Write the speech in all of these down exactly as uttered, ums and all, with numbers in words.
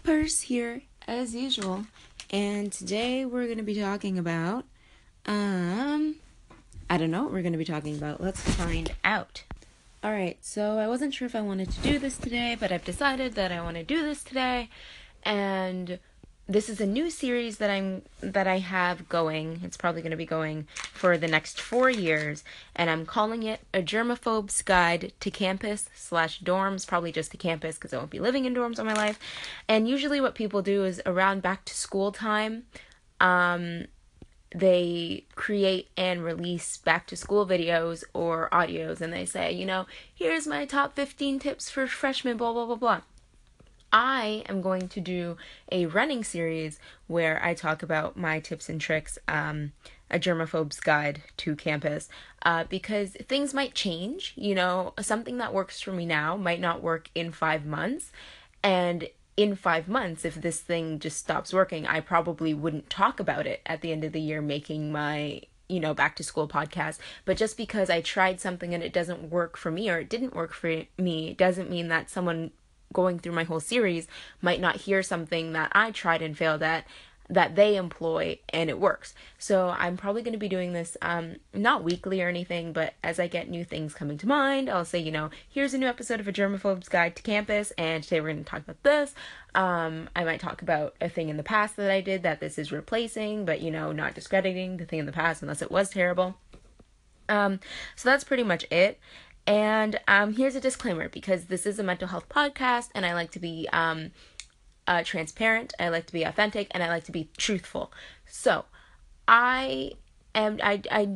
Purse here, as usual, and today we're going to be talking about, um, I don't know what we're going to be talking about. Let's find out. Alright, so I wasn't sure if I wanted to do this today, but I've decided that I want to do this today, and this is a new series that I'm that I have going. It's probably going to be going for the next four years, and I'm calling it A Germaphobe's Guide to Campus slash Dorms, probably just to campus because I won't be living in dorms all my life. And usually what people do is around back to school time, um, they create and release back to school videos or audios, and they say, you know, here's my top fifteen tips for freshmen, blah, blah, blah, blah. I am going to do a running series where I talk about my tips and tricks, um, a germaphobe's guide to campus, uh, because things might change. You know, something that works for me now might not work in five months. And in five months, if this thing just stops working, I probably wouldn't talk about it at the end of the year making my, you know, back to school podcast. But just because I tried something and it doesn't work for me, or it didn't work for me, doesn't mean that someone going through my whole series might not hear something that I tried and failed at that they employ and it works. So I'm probably going to be doing this um not weekly or anything, but as I get new things coming to mind, I'll say, you know, here's a new episode of A Germaphobe's Guide to Campus, and today we're going to talk about this. Um, I might talk about a thing in the past that I did that this is replacing, but, you know, not discrediting the thing in the past unless it was terrible. Um, so that's pretty much it. And um, here's a disclaimer, because this is a mental health podcast, and I like to be um, uh, transparent, I like to be authentic, and I like to be truthful. So, I am, I, I,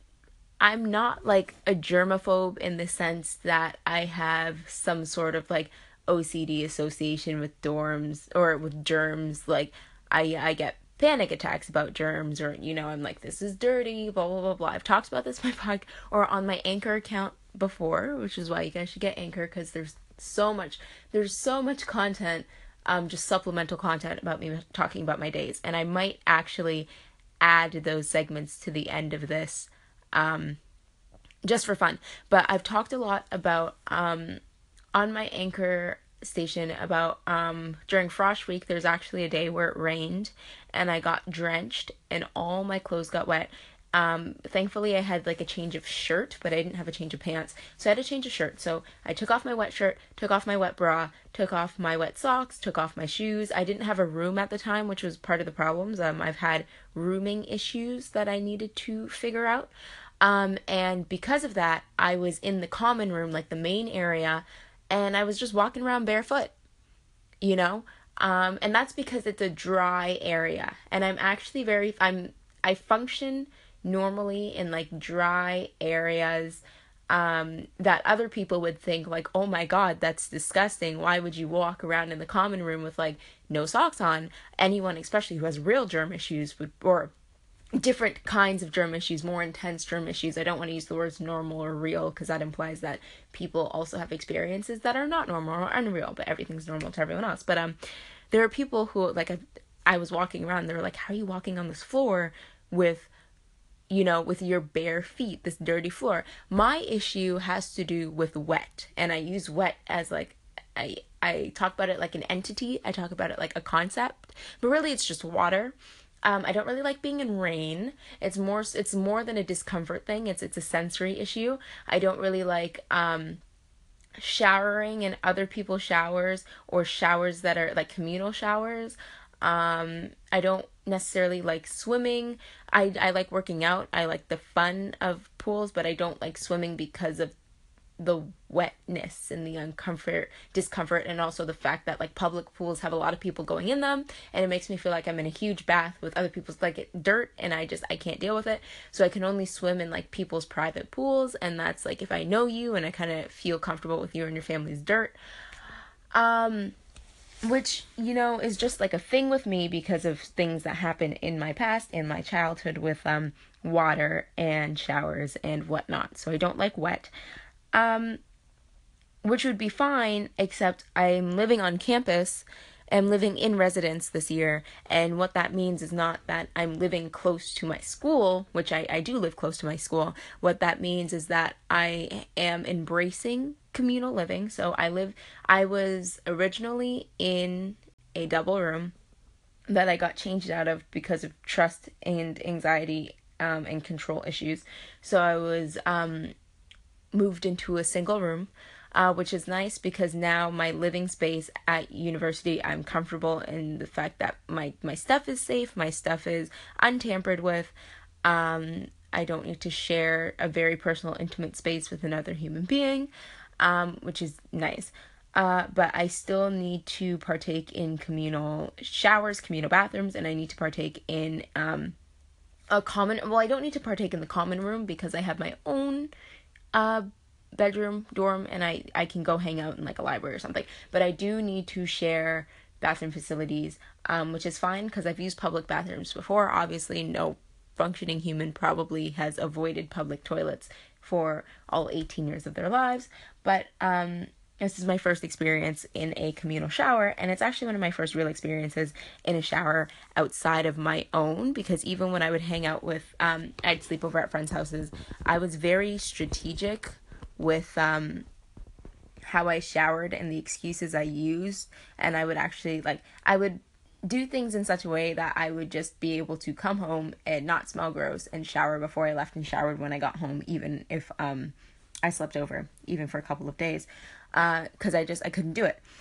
I'm not like a germaphobe in the sense that I have some sort of like O C D association with dorms or with germs. Like, I, I get panic attacks about germs, or, you know, I'm like, this is dirty, blah, blah, blah, blah. I've talked about this on my podcast or on my Anchor account before, which is why you guys should get Anchor, because there's so much there's so much content, um just supplemental content about me talking about my days, and I might actually add those segments to the end of this, um just for fun. But I've talked a lot about um on my Anchor station about um during Frosh Week, there's actually a day where it rained and I got drenched and all my clothes got wet. Um, thankfully I had like a change of shirt, but I didn't have a change of pants. So I had a change of shirt. So I took off my wet shirt, took off my wet bra, took off my wet socks, took off my shoes. I didn't have a room at the time, which was part of the problems. Um, I've had rooming issues that I needed to figure out. Um, and because of that, I was in the common room, like the main area, and I was just walking around barefoot, you know? Um, and that's because it's a dry area. And I'm actually very, I'm, I function normally in like dry areas, um, that other people would think like, oh my God, that's disgusting. Why would you walk around in the common room with like no socks on? Anyone, especially who has real germ issues, would, or different kinds of germ issues, more intense germ issues. I don't want to use the words normal or real, because that implies that people also have experiences that are not normal or unreal, but everything's normal to everyone else. But um, there are people who, like, I, I was walking around, they were like, how are you walking on this floor with, you know, with your bare feet, this dirty floor? My issue has to do with wet, and I use wet as like, I, I talk about it like an entity, I talk about it like a concept, but really it's just water. Um, I don't really like being in rain. It's more, it's more than a discomfort thing. It's, it's a sensory issue. I don't really like, um, showering in other people's showers, or showers that are like communal showers. Um, I don't necessarily like swimming. I, I like working out. I like the fun of pools, but I don't like swimming because of the wetness and the uncomfort, discomfort, and also the fact that like public pools have a lot of people going in them, and it makes me feel like I'm in a huge bath with other people's like dirt, and I just, I can't deal with it. So I can only swim in like people's private pools, and that's like if I know you and I kind of feel comfortable with you and your family's dirt. Um, which, you know, is just like a thing with me because of things that happened in my past, in my childhood, with um water and showers and whatnot. So I don't like wet. Um, which would be fine, except I'm living on campus, I'm living in residence this year, and what that means is not that I'm living close to my school, which I, I do live close to my school. What that means is that I am embracing communal living. So I live, I was originally in a double room that I got changed out of because of trust and anxiety um, and control issues. So I was um, moved into a single room, uh, which is nice because now my living space at university, I'm comfortable in the fact that my, my stuff is safe, my stuff is untampered with. Um, I don't need to share a very personal, intimate space with another human being, um, which is nice. Uh, but I still need to partake in communal showers, communal bathrooms, and I need to partake in um, a common, well, I don't need to partake in the common room because I have my own uh, bedroom, dorm, and I, I can go hang out in like a library or something. But I do need to share bathroom facilities, um, which is fine because I've used public bathrooms before. Obviously, no functioning human probably has avoided public toilets for all eighteen years of their lives, but um, this is my first experience in a communal shower, and it's actually one of my first real experiences in a shower outside of my own, because even when I would hang out with, um, I'd sleep over at friends' houses, I was very strategic with um, how I showered and the excuses I used, and I would actually, like, I would do things in such a way that I would just be able to come home and not smell gross and shower before I left and showered when I got home, even if um, I slept over, even for a couple of days. Because uh, I just, I couldn't do it.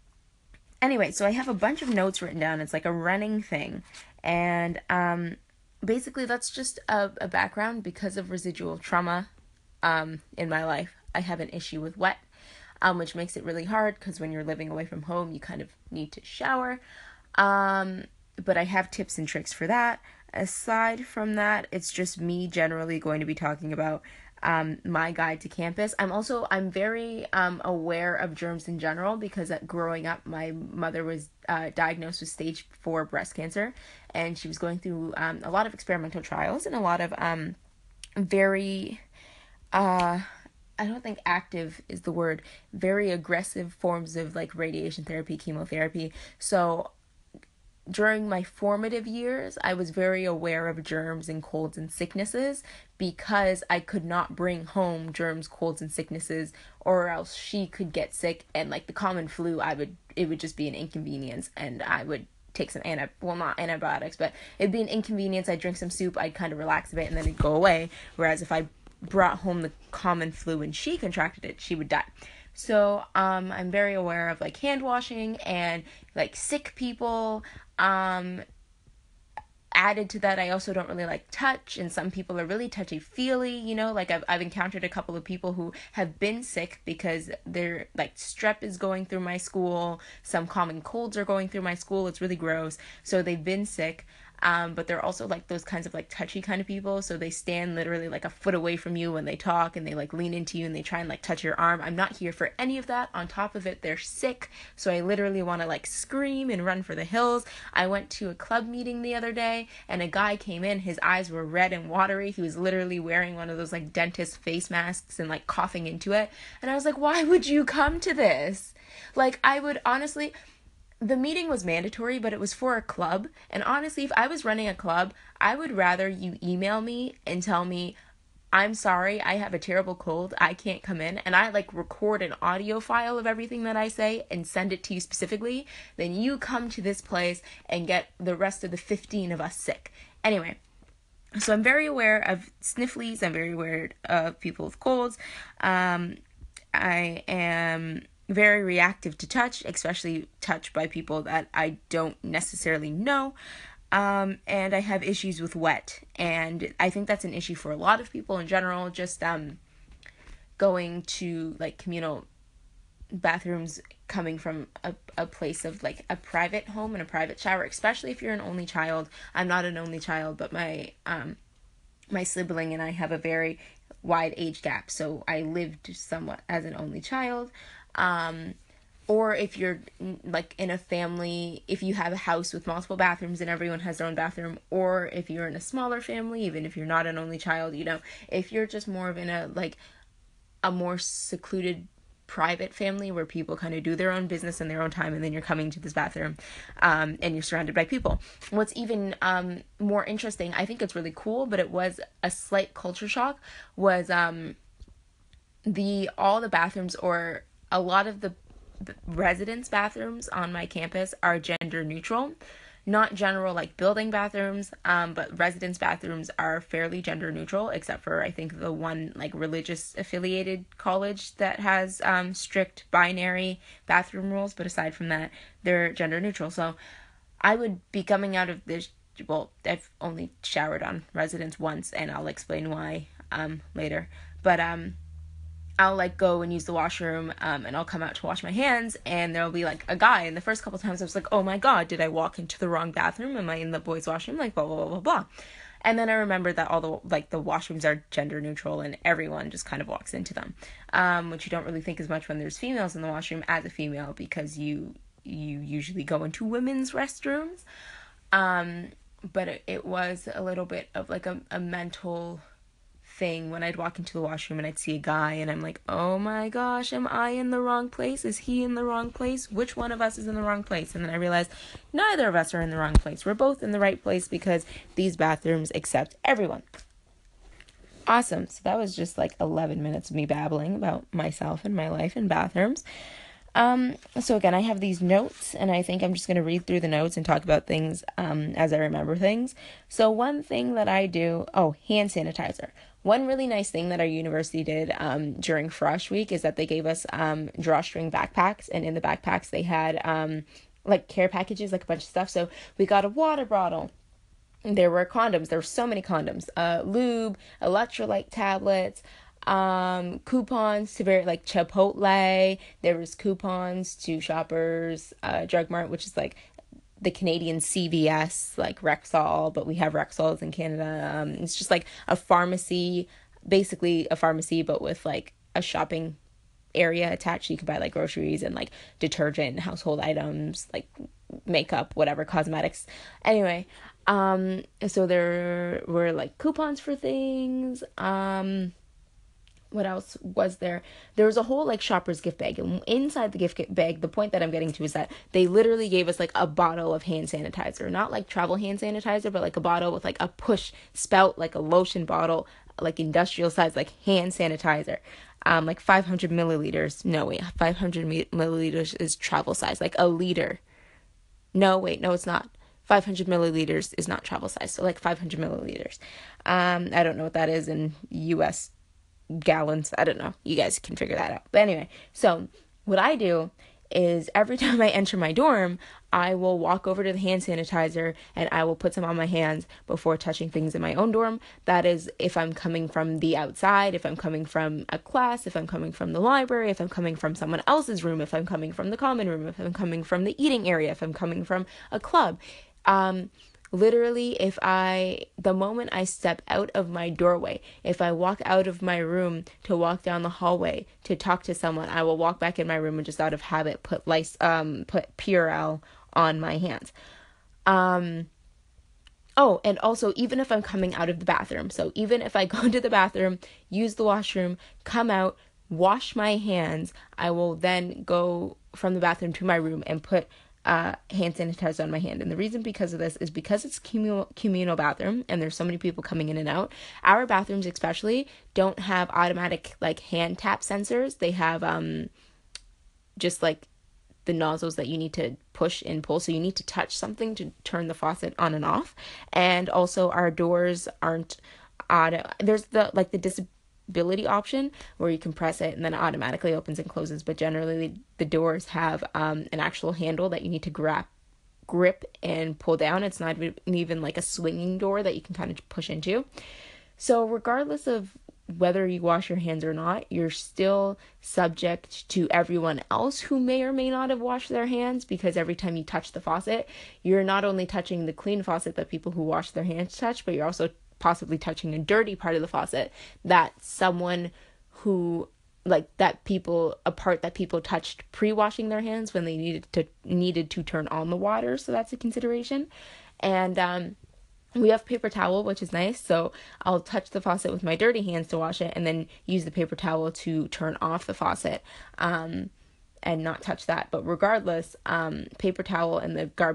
Anyway, so I have a bunch of notes written down. It's like a running thing. And um, basically that's just a, a background because of residual trauma um, in my life. I have an issue with wet, um, which makes it really hard because when you're living away from home, you kind of need to shower. Um, but I have tips and tricks for that. Aside from that, it's just me generally going to be talking about Um, my guide to campus. I'm also, I'm very um, aware of germs in general because uh, growing up, my mother was uh, diagnosed with stage four breast cancer, and she was going through um, a lot of experimental trials and a lot of um, very, uh, I don't think active is the word, very aggressive forms of like radiation therapy, chemotherapy. So during my formative years, I was very aware of germs and colds and sicknesses because I could not bring home germs, colds, and sicknesses, or else she could get sick. And like the common flu, I would, it would just be an inconvenience, and I would take some anti, well, not antibiotics, but it'd be an inconvenience. I'd drink some soup, I'd kind of relax a bit, and then it'd go away. Whereas if I brought home the common flu and she contracted it, she would die. So um, I'm very aware of like hand washing and like sick people. Um, added to that, I also don't really like touch, and some people are really touchy-feely, you know, like I've, I've encountered a couple of people who have been sick because they're, like, strep is going through my school, some common colds are going through my school, it's really gross, so they've been sick, um, but they're also, like, those kinds of, like, touchy kind of people, so they stand literally, like, a foot away from you when they talk, and they, like, lean into you, and they try and, like, touch your arm. I'm not here for any of that. On top of it, they're sick, so I literally want to, like, scream and run for the hills. I went to a club meeting the other day, and a guy came in, his eyes were red and watery, he was literally wearing one of those, like, dentist face masks and, like, coughing into it, and I was like, why would you come to this? Like, I would honestly... The meeting was mandatory, but it was for a club. And honestly, if I was running a club, I would rather you email me and tell me, I'm sorry, I have a terrible cold, I can't come in. And I like record an audio file of everything that I say and send it to you specifically. Then you come to this place and get the rest of the fifteen of us sick. Anyway, so I'm very aware of snifflies. I'm very aware of people with colds. Um, I am... very reactive to touch, especially touch by people that I don't necessarily know. Um, and I have issues with wet. And I think that's an issue for a lot of people in general. Just um, going to like communal bathrooms coming from a, a place of like a private home and a private shower, especially if you're an only child. I'm not an only child, but my um, my sibling and I have a very wide age gap. So I lived somewhat as an only child. Um, or if you're like in a family, if you have a house with multiple bathrooms and everyone has their own bathroom, or if you're in a smaller family, even if you're not an only child, you know, if you're just more of in a, like a more secluded private family where people kind of do their own business in their own time, and then you're coming to this bathroom, um, and you're surrounded by people. What's even, um, more interesting, I think it's really cool, but it was a slight culture shock, was, um, the, all the bathrooms or a lot of the residence bathrooms on my campus are gender neutral. Not general like building bathrooms, um, but residence bathrooms are fairly gender neutral, except for I think the one like religious affiliated college that has um, strict binary bathroom rules. But aside from that, they're gender neutral. So I would be coming out of this. Well, I've only showered on residence once, and I'll explain why um, later. But um, I'll like go and use the washroom, um, and I'll come out to wash my hands, and there'll be like a guy. And the first couple times I was like, oh my god, did I walk into the wrong bathroom? Am I in the boys' washroom? Like blah blah blah blah blah. And then I remembered that all the like the washrooms are gender neutral, and everyone just kind of walks into them, um, which you don't really think as much when there's females in the washroom as a female, because you you usually go into women's restrooms. Um, but it, it was a little bit of like a, a mental thing when I'd walk into the washroom and I'd see a guy and I'm like, oh my gosh, am I in the wrong place? Is he in the wrong place? Which one of us is in the wrong place? And then I realized neither of us are in the wrong place. We're both in the right place because these bathrooms accept everyone. Awesome. So that was just like eleven minutes of me babbling about myself and my life in bathrooms. Um, so again, I have these notes, and I think I'm just going to read through the notes and talk about things, um, as I remember things. So one thing that I do, oh, hand sanitizer. One really nice thing that our university did, um, during Frosh Week is that they gave us, um, drawstring backpacks, and in the backpacks they had, um, like care packages, like a bunch of stuff. So we got a water bottle. There were condoms. There were so many condoms, uh, lube, electrolyte tablets, um coupons to very like Chipotle. There was coupons to Shoppers uh Drug Mart, which is like the Canadian C V S, like Rexall, but we have Rexalls in Canada. Um it's just like a pharmacy, basically a pharmacy, but with like a shopping area attached. So you can buy like groceries and like detergent, household items, like makeup, whatever, cosmetics. Anyway, um so there were like coupons for things. um What else was there? There was a whole like Shoppers gift bag, and inside the gift bag, the point that I'm getting to is that they literally gave us like a bottle of hand sanitizer, not like travel hand sanitizer, but like a bottle with like a push spout, like a lotion bottle, like industrial size, like hand sanitizer, um, like five hundred milliliters. No, wait, five hundred milliliters is travel size, like a liter. No, wait, no, it's not. five hundred milliliters is not travel size, so like five hundred milliliters. Um, I don't know what that is in U S gallons. I don't know. You guys can figure that out. But anyway, so what I do is every time I enter my dorm, I will walk over to the hand sanitizer and I will put some on my hands before touching things in my own dorm. That is if I'm coming from the outside, if I'm coming from a class, if I'm coming from the library, if I'm coming from someone else's room, if I'm coming from the common room, if I'm coming from the eating area, if I'm coming from a club. Um, Literally, if I, the moment I step out of my doorway, if I walk out of my room to walk down the hallway to talk to someone, I will walk back in my room and just out of habit put lice, um, put Purell on my hands. Um, oh, and also even if I'm coming out of the bathroom, so even if I go into the bathroom, use the washroom, come out, wash my hands, I will then go from the bathroom to my room and put Uh, hand sanitizer on my hand. And the reason because of this is because it's communal communal bathroom and there's so many people coming in and out. Our bathrooms especially don't have automatic like hand tap sensors. They have um just like the nozzles that you need to push and pull, so you need to touch something to turn the faucet on and off. And also our doors aren't auto. There's the like the dis ability option where you can press it and then it automatically opens and closes, but generally the doors have um an actual handle that you need to grab grip and pull down. It's not even like a swinging door that you can kind of push into. So regardless of whether you wash your hands or not, you're still subject to everyone else who may or may not have washed their hands, because every time you touch the faucet, you're not only touching the clean faucet that people who wash their hands touch, but you're also possibly touching a dirty part of the faucet that someone who like that people a part that people touched pre-washing their hands when they needed to needed to turn on the water. So that's a consideration. And um we have paper towel, which is nice, so I'll touch the faucet with my dirty hands to wash it and then use the paper towel to turn off the faucet um and not touch that. But regardless, um paper towel and the garbage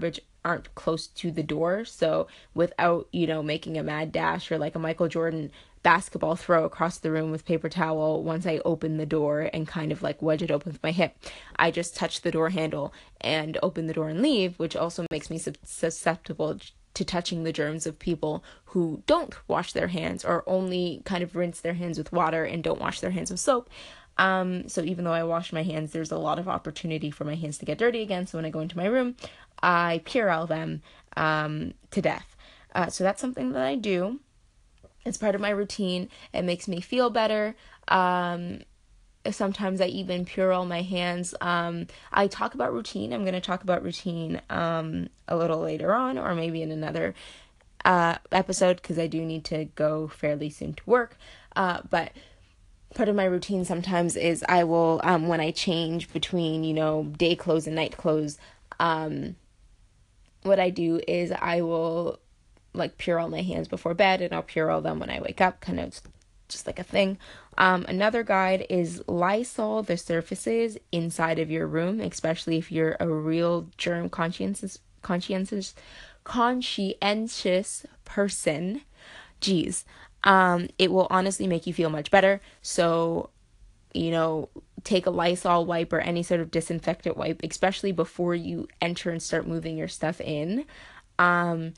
aren't close to the door. So without, you know, making a mad dash or like a Michael Jordan basketball throw across the room with paper towel, once I open the door and kind of like wedge it open with my hip, I just touch the door handle and open the door and leave, which also makes me susceptible to touching the germs of people who don't wash their hands or only kind of rinse their hands with water and don't wash their hands with soap. Um, so even though I wash my hands, there's a lot of opportunity for my hands to get dirty again. So when I go into my room, I Purell them um, to death. Uh, so that's something that I do. It's part of my routine. It makes me feel better. Um, sometimes I even Purell my hands. Um, I talk about routine. I'm going to talk about routine um, a little later on, or maybe in another uh, episode, because I do need to go fairly soon to work. Uh, but part of my routine sometimes is I will, um, when I change between, you know, day clothes and night clothes, um, what I do is I will like Purell my hands before bed, and I'll Purell them when I wake up, kind of just like a thing. Um, another guide is Lysol the surfaces inside of your room, especially if you're a real germ conscientious, conscientious, conscientious person. Geez. Um, it will honestly make you feel much better. So, you know, take a Lysol wipe or any sort of disinfectant wipe, especially before you enter and start moving your stuff in. Um,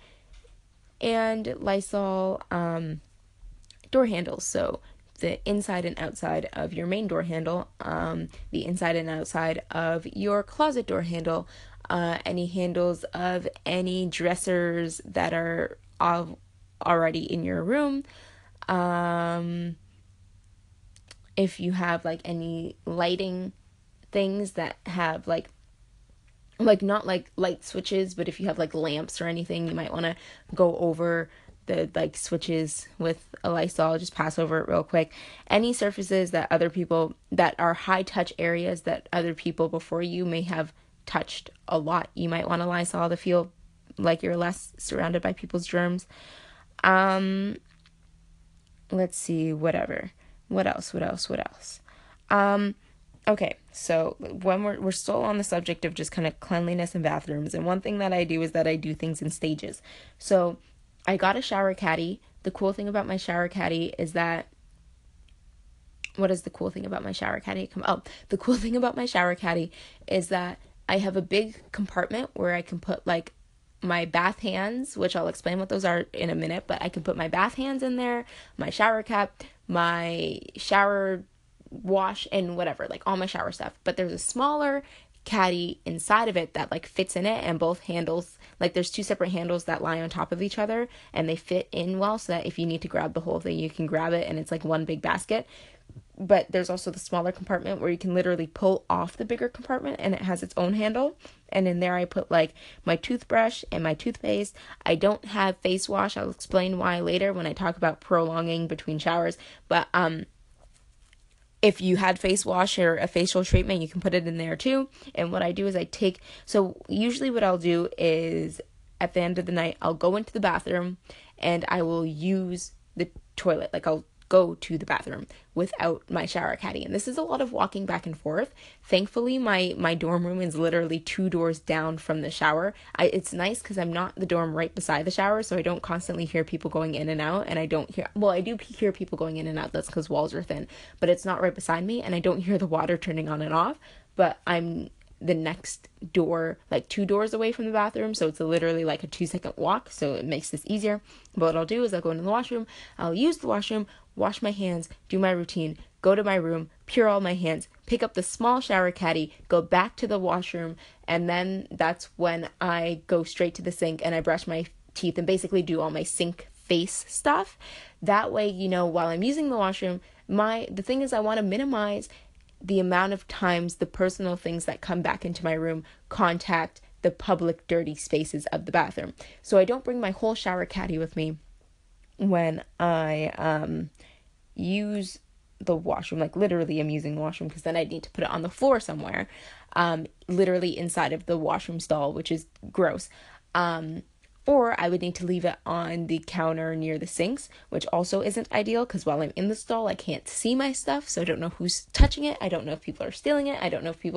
and Lysol um, door handles. So the inside and outside of your main door handle, um, the inside and outside of your closet door handle, uh, any handles of any dressers that are of already in your room. Um, if you have like any lighting things that have like, like not like light switches, but if you have like lamps or anything, you might want to go over the like switches with a Lysol, just pass over it real quick. Any surfaces that other people, that are high touch areas that other people before you may have touched a lot, you might want to Lysol to feel like you're less surrounded by people's germs. Um, let's see, whatever. What else? What else? What else? Um, okay, so when we're we're still on the subject of just kind of cleanliness in bathrooms, and one thing that I do is that I do things in stages. So I got a shower caddy. The cool thing about my shower caddy is that, what is the cool thing about my shower caddy? Come oh, the cool thing about my shower caddy is that I have a big compartment where I can put like my bath hands, which I'll explain what those are in a minute, but I can put my bath hands in there, my shower cap, my shower wash, and whatever, like all my shower stuff. But there's a smaller caddy inside of it that like fits in it, and both handles, like there's two separate handles that lie on top of each other, and they fit in well so that if you need to grab the whole thing, you can grab it, and it's like one big basket. But there's also the smaller compartment where you can literally pull off the bigger compartment, and it has its own handle. And in there I put like my toothbrush and my toothpaste. I don't have face wash. I'll explain why later when I talk about prolonging between showers. But um, if you had face wash or a facial treatment, you can put it in there too. And what I do is I take, so usually what I'll do is at the end of the night, I'll go into the bathroom and I will use the toilet. Like I'll go to the bathroom without my shower caddy, and this is a lot of walking back and forth. Thankfully my my dorm room is literally two doors down from the shower. I, it's nice because I'm not the dorm right beside the shower, so I don't constantly hear people going in and out, and I don't hear, well, I do hear people going in and out, that's because walls are thin, but it's not right beside me, and I don't hear the water turning on and off. But I'm the next door, like two doors away from the bathroom, so it's literally like a two second walk, so it makes this easier. But what I'll do is I'll go into the washroom, I'll use the washroom, wash my hands, do my routine, go to my room, Purell my hands, pick up the small shower caddy, go back to the washroom, and then that's when I go straight to the sink and I brush my teeth and basically do all my sink face stuff. That way, you know, while I'm using the washroom, my the thing is I want to minimize the amount of times the personal things that come back into my room contact the public dirty spaces of the bathroom. So I don't bring my whole shower caddy with me when I um use the washroom. Like literally I'm using the washroom, because then I need to put it on the floor somewhere, um literally inside of the washroom stall, which is gross. Um or I would need to leave it on the counter near the sinks, which also isn't ideal, because while I'm in the stall I can't see my stuff, so I don't know who's touching it. I don't know if people are stealing it. I don't know if people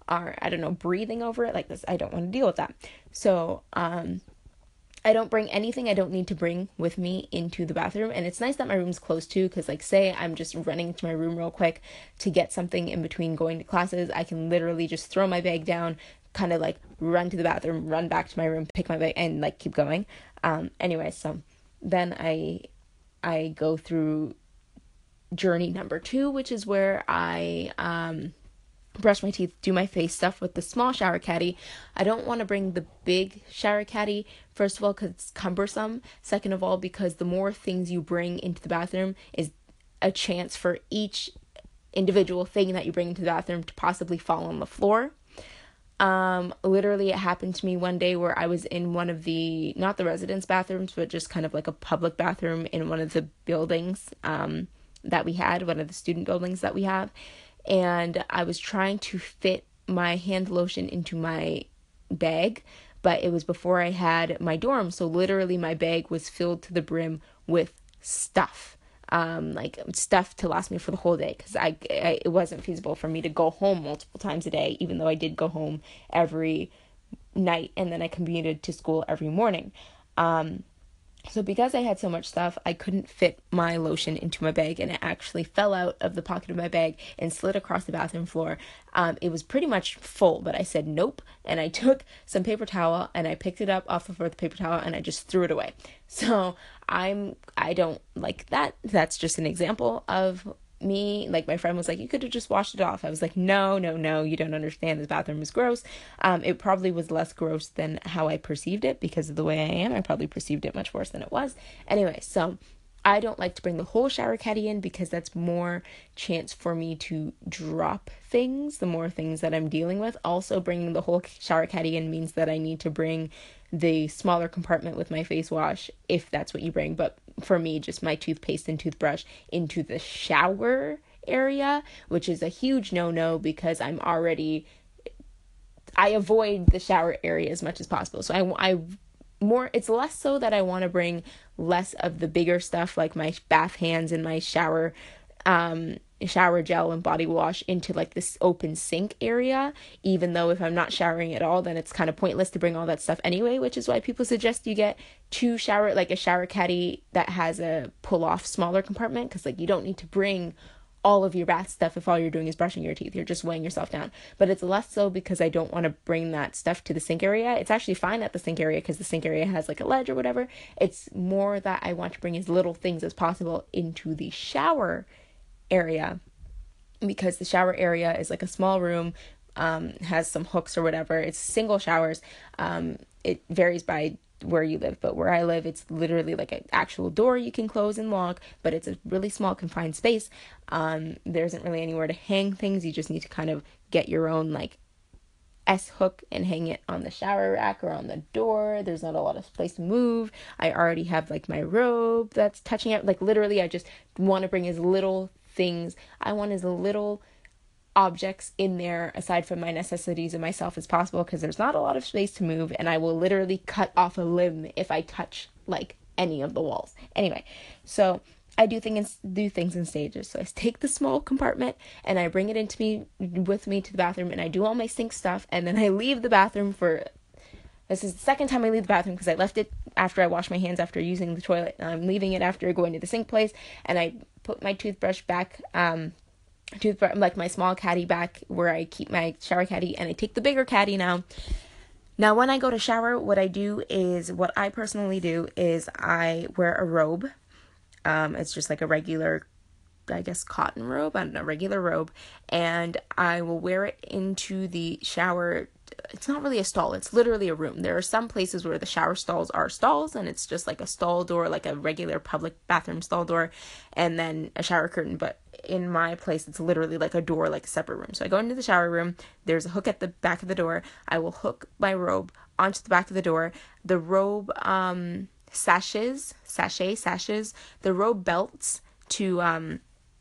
are, I don't know, breathing over it like this. I don't want to deal with that. So, um, I don't bring anything I don't need to bring with me into the bathroom. And it's nice that my room's close too, because like say I'm just running into my room real quick to get something in between going to classes, I can literally just throw my bag down, kind of like run to the bathroom, run back to my room, pick my bag, and like keep going. Um, anyway, so then I I go through journey number two, which is where I um brush my teeth, do my face stuff with the small shower caddy. I don't want to bring the big shower caddy, first of all, because it's cumbersome. Second of all, because the more things you bring into the bathroom is a chance for each individual thing that you bring into the bathroom to possibly fall on the floor. Um, literally, it happened to me one day where I was in one of the, not the residence bathrooms, but just kind of like a public bathroom in one of the buildings um, that we had, one of the student buildings that we have. And I was trying to fit my hand lotion into my bag, but it was before I had my dorm, so literally my bag was filled to the brim with stuff, um, like stuff to last me for the whole day, because I, I it wasn't feasible for me to go home multiple times a day, even though I did go home every night, and then I commuted to school every morning. Um, So because I had so much stuff, I couldn't fit my lotion into my bag, and it actually fell out of the pocket of my bag and slid across the bathroom floor. Um, it was pretty much full, but I said nope, and I took some paper towel and I picked it up off of the paper towel and I just threw it away. So I'm I don't like that. That's just an example of me. Like my friend was like, you could have just washed it off. I was like, no, no, no, you don't understand. This bathroom is gross. Um, it probably was less gross than how I perceived it because of the way I am. I probably perceived it much worse than it was. Anyway, so I don't like to bring the whole shower caddy in because that's more chance for me to drop things, the more things that I'm dealing with. Also, bringing the whole shower caddy in means that I need to bring the smaller compartment with my face wash, if that's what you bring. But for me, just my toothpaste and toothbrush into the shower area, which is a huge no-no because I'm already, I avoid the shower area as much as possible. So I, I more, it's less so that I want to bring less of the bigger stuff like my bath hands and my shower um shower gel and body wash into like this open sink area, even though if I'm not showering at all, then it's kind of pointless to bring all that stuff anyway, which is why people suggest you get two shower, like a shower caddy that has a pull off smaller compartment, because like you don't need to bring all of your bath stuff if all you're doing is brushing your teeth. You're just weighing yourself down. But it's less so because I don't want to bring that stuff to the sink area. It's actually fine at the sink area because the sink area has like a ledge or whatever. It's more that I want to bring as little things as possible into the shower area, because the shower area is like a small room, um, has some hooks or whatever. It's single showers. Um, it varies by where you live, but where I live, it's literally like an actual door you can close and lock, but it's a really small confined space. Um, there isn't really anywhere to hang things. You just need to kind of get your own like S hook and hang it on the shower rack or on the door. There's not a lot of place to move. I already have like my robe that's touching it. Like literally, I just want to bring as little things. I want as little objects in there aside from my necessities and myself as possible, because there's not a lot of space to move, and I will literally cut off a limb if I touch like any of the walls. Anyway, so I do things do things in stages. So I take the small compartment and I bring it into me with me to the bathroom, and I do all my sink stuff, and then I leave the bathroom for this is the second time I leave the bathroom, because I left it after I washed my hands after using the toilet, and I'm leaving it after going to the sink place, and I put my toothbrush back um toothbrush, like my small caddy back where I keep my shower caddy, and I take the bigger caddy now. Now, when I go to shower, what I do is, what I personally do is I wear a robe. Um, it's just like a regular, I guess, cotton robe, I don't know, regular robe, and I will wear it into the shower. It's not really a stall, it's literally a room. There are some places where the shower stalls are stalls, and it's just like a stall door, like a regular public bathroom stall door, and then a shower curtain. But in my place, it's literally like a door, like a separate room. So I go into the shower room, there's a hook at the back of the door. I will hook my robe onto the back of the door. The robe um sashes, sachet, sashes, the robe belts to um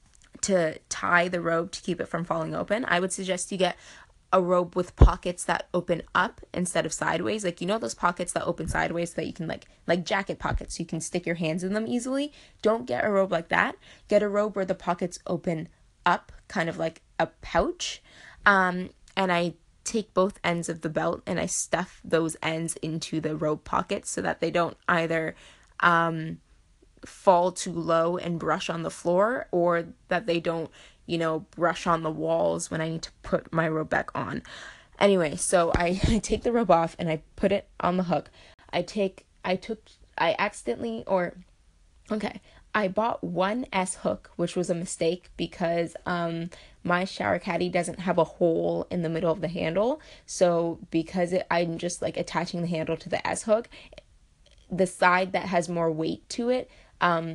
to tie the robe to keep it from falling open. I would suggest you get a robe with pockets that open up instead of sideways. Like, you know those pockets that open sideways so that you can like, like jacket pockets, you can stick your hands in them easily. Don't get a robe like that. Get a robe where the pockets open up, kind of like a pouch. Um, and I take both ends of the belt and I stuff those ends into the robe pockets so that they don't either um, fall too low and brush on the floor, or that they don't, you know, brush on the walls when I need to put my robe back on. Anyway, so I, I take the robe off and I put it on the hook. I take, I took, I accidentally, or, okay, I bought one S hook, which was a mistake because um, my shower caddy doesn't have a hole in the middle of the handle. So because it, I'm just like attaching the handle to the S hook, the side that has more weight to it, um,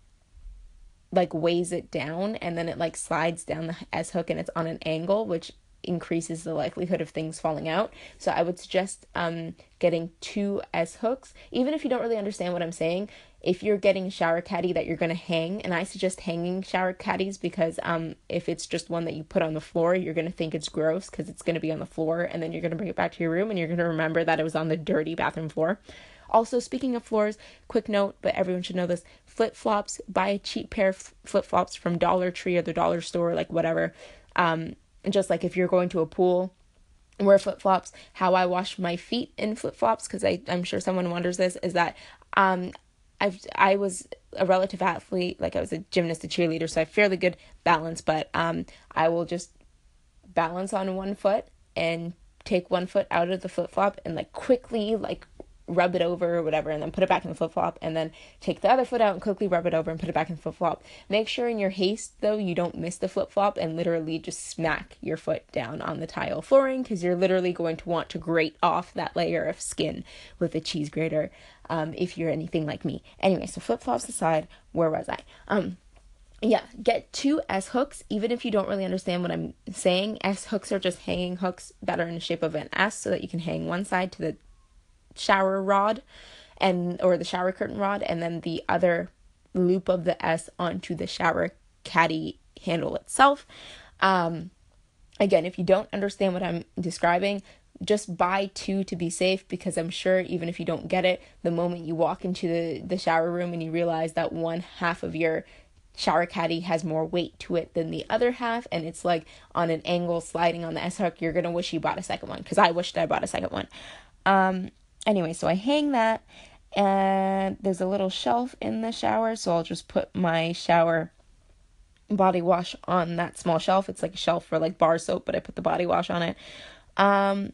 like weighs it down, and then it like slides down the S hook and it's on an angle, which increases the likelihood of things falling out. So I would suggest um getting two S hooks, even if you don't really understand what I'm saying. If you're getting a shower caddy that you're going to hang, and I suggest hanging shower caddies because um if it's just one that you put on the floor, you're going to think it's gross because it's going to be on the floor, and then you're going to bring it back to your room and you're going to remember that it was on the dirty bathroom floor. Also, speaking of floors, quick note, but everyone should know this, flip-flops, buy a cheap pair of flip-flops from Dollar Tree or the dollar store, like whatever. Um, just like if you're going to a pool, wear flip-flops. How I wash my feet in flip-flops, because I'm sure someone wonders this, is that um, I've, I was a relative athlete, like I was a gymnast, a cheerleader, so I have fairly good balance, but um, I will just balance on one foot and take one foot out of the flip-flop and like quickly like rub it over or whatever, and then put it back in the flip-flop, and then take the other foot out and quickly rub it over and put it back in the flip-flop. Make sure in your haste, though, you don't miss the flip-flop and literally just smack your foot down on the tile flooring, because you're literally going to want to grate off that layer of skin with a cheese grater, um, if you're anything like me. Anyway, so flip-flops aside, where was I? Um, yeah, get two S hooks, even if you don't really understand what I'm saying. S hooks are just hanging hooks that are in the shape of an S, so that you can hang one side to the shower rod and or the shower curtain rod, and then the other loop of the S onto the shower caddy handle itself. Um, again, if you don't understand what I'm describing, just buy two to be safe, because I'm sure even if you don't get it, the moment you walk into the, the shower room and you realize that one half of your shower caddy has more weight to it than the other half, and it's like on an angle sliding on the S hook, you're gonna wish you bought a second one, because I wished I bought a second one. Um, Anyway, so I hang that, and there's a little shelf in the shower, so I'll just put my shower body wash on that small shelf. It's like a shelf for like bar soap, but I put the body wash on it. Um,